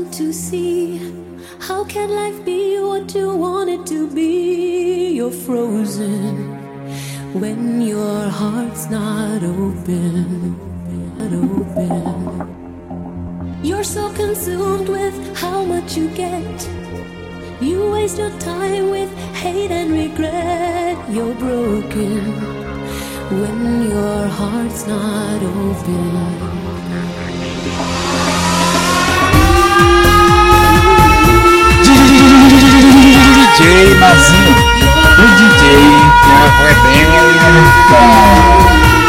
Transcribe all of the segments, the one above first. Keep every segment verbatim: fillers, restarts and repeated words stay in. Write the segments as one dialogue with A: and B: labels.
A: want to see. How can life be what you want it to be? You're frozen when your heart's not open, not open. You're so consumed with how much you get. You waste your time with hate and regret. You're broken when your heart's not open.
B: D J Mazinho, o D J que arrebenta.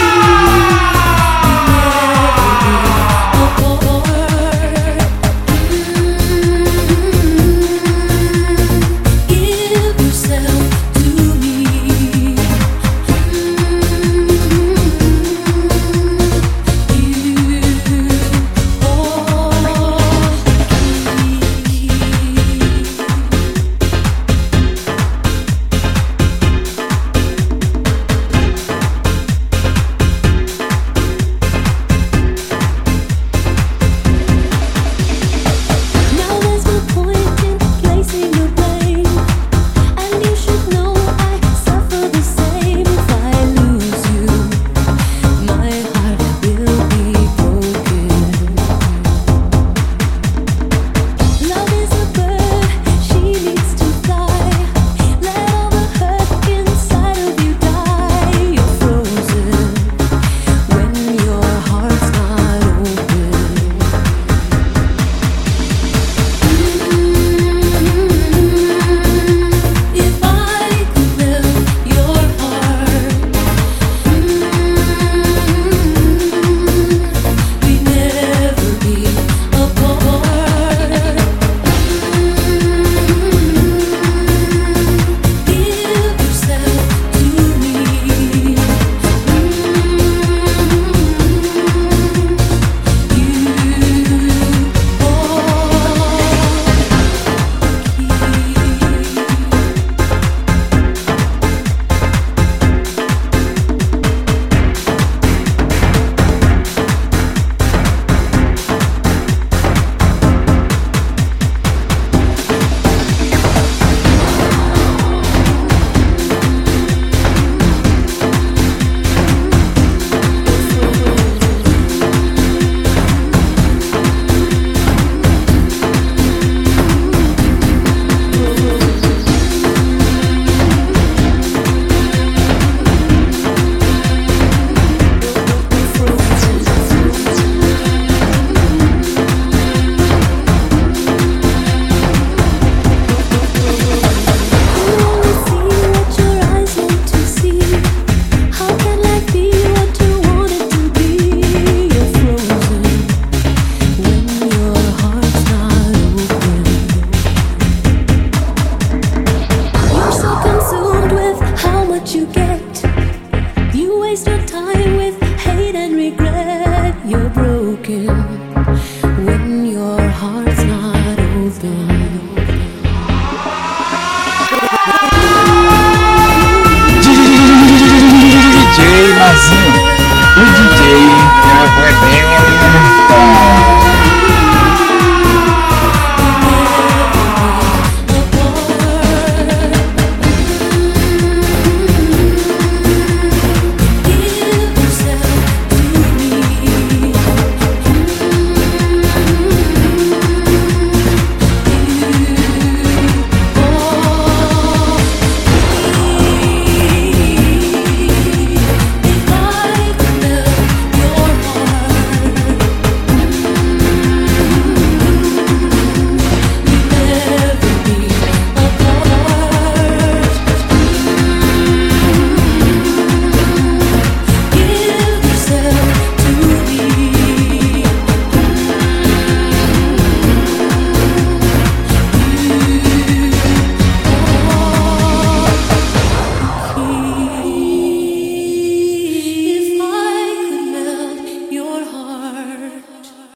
B: You get, you waste your time with hate and regret. You're broken